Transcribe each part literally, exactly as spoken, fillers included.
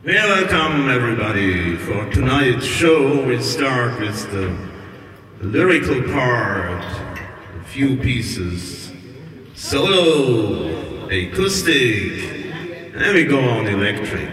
Welcome everybody. For tonight's show we start with the lyrical part, a few pieces, solo, acoustic, and then we go on electric.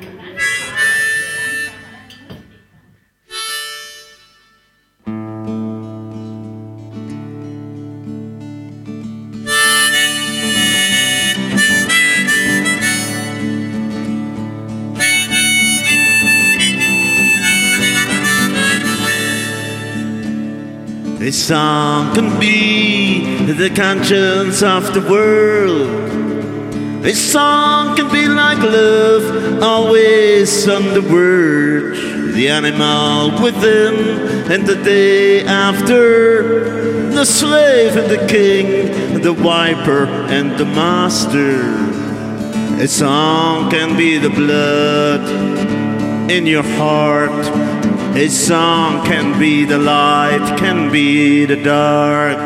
A song can be the conscience of the world. A song can be like love, always on the verge. The animal within and the day after. The slave and the king, the viper and the master. A song can be the blood in your heart. A song can be the light, can be the dark.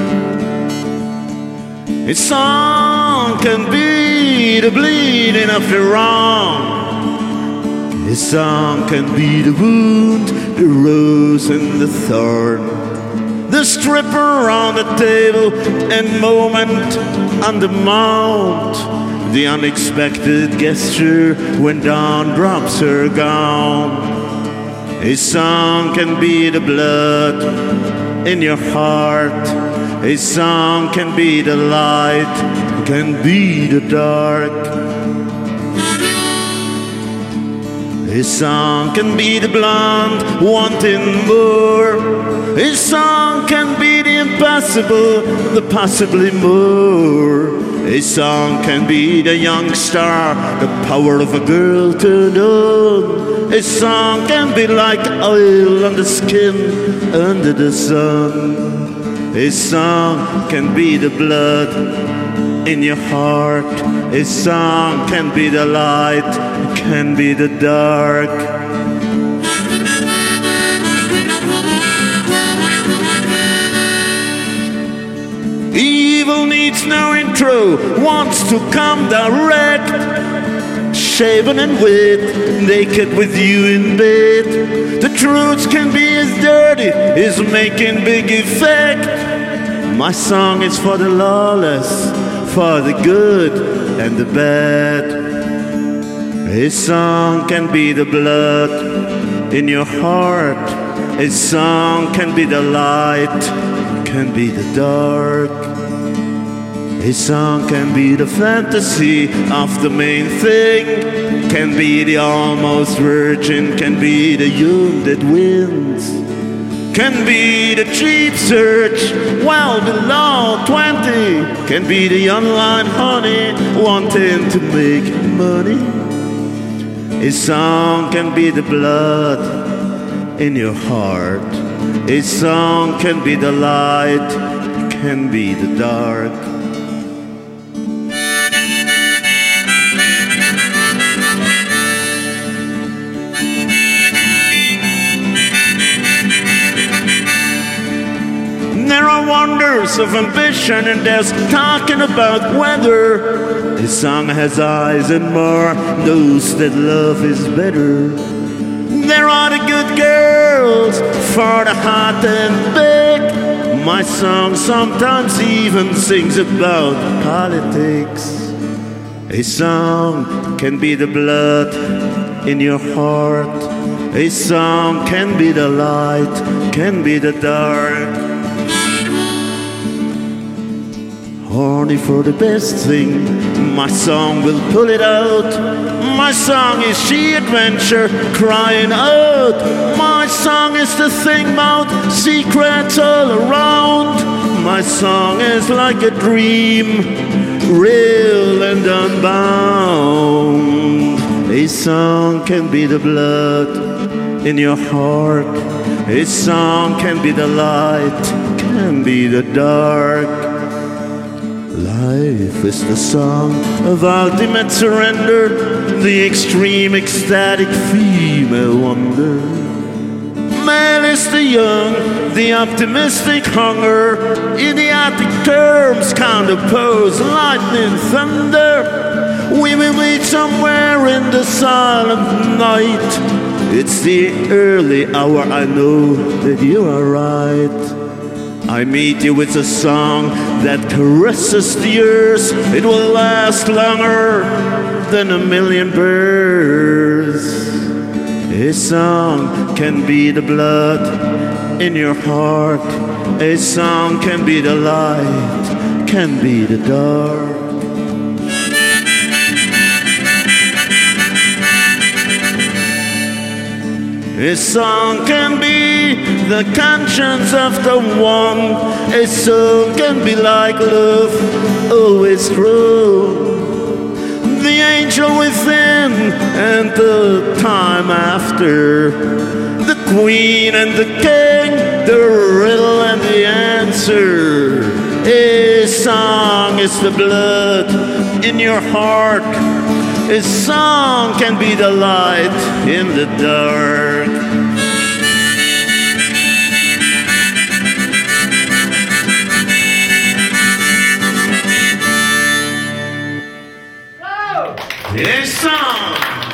A song can be the bleeding of the wrong. A song can be the wound, the rose and the thorn. The stripper on the table and moment on the mount. The unexpected gesture when dawn drops her gown. A song can be the blood in your heart. A song can be the light, can be the dark. A song can be the blonde wanting more. A song can be the impossible, the possibly more. A song can be the young star, the power of a girl turned on. A song can be like oil on the skin under the sun. A song can be the blood in your heart. A song can be the light, can be the dark. Evil needs no intro, wants to come direct. Shaven and wet, naked with you in bed. The truth can be as dirty as making big effect. My song is for the lawless, for the good and the bad. A song can be the blood in your heart. A song can be the light, can be the dark. A song can be the fantasy of the main thing, can be the almost virgin, can be the young that wins, can be the cheap search well below twenty, can be the online honey wanting to make money. A song can be the blood in your heart. A song can be the light, can be the dark. There are wonders of ambition and there's talking about weather. A song has eyes and more knows that love is better. There are the good girls for the hot and big. My song sometimes even sings about politics. A song can be the blood in your heart. A song can be the light, can be the dark. Horny for the best thing, my song will pull it out. My song is she adventure crying out. My song is the thing about secrets all around. My song is like a dream, real and unbound. A song can be the blood in your heart. A song can be the light, can be the dark. Life is the song of ultimate surrender, the extreme ecstatic female wonder. Male is the young, the optimistic hunger, idiotic terms can't oppose lightning thunder. We will meet somewhere in the silent night. It's the early hour, I know that you are right. I meet you with a song that caresses the earth. It will last longer than a million birds. A song can be the blood in your heart. A song can be the light, can be the dark. A song can be the conscience of the one. A song can be like love, always true. The angel within and the time after. The queen and the king, the riddle and the answer. A song is the blood in your heart. A song can be the light in the dark. A song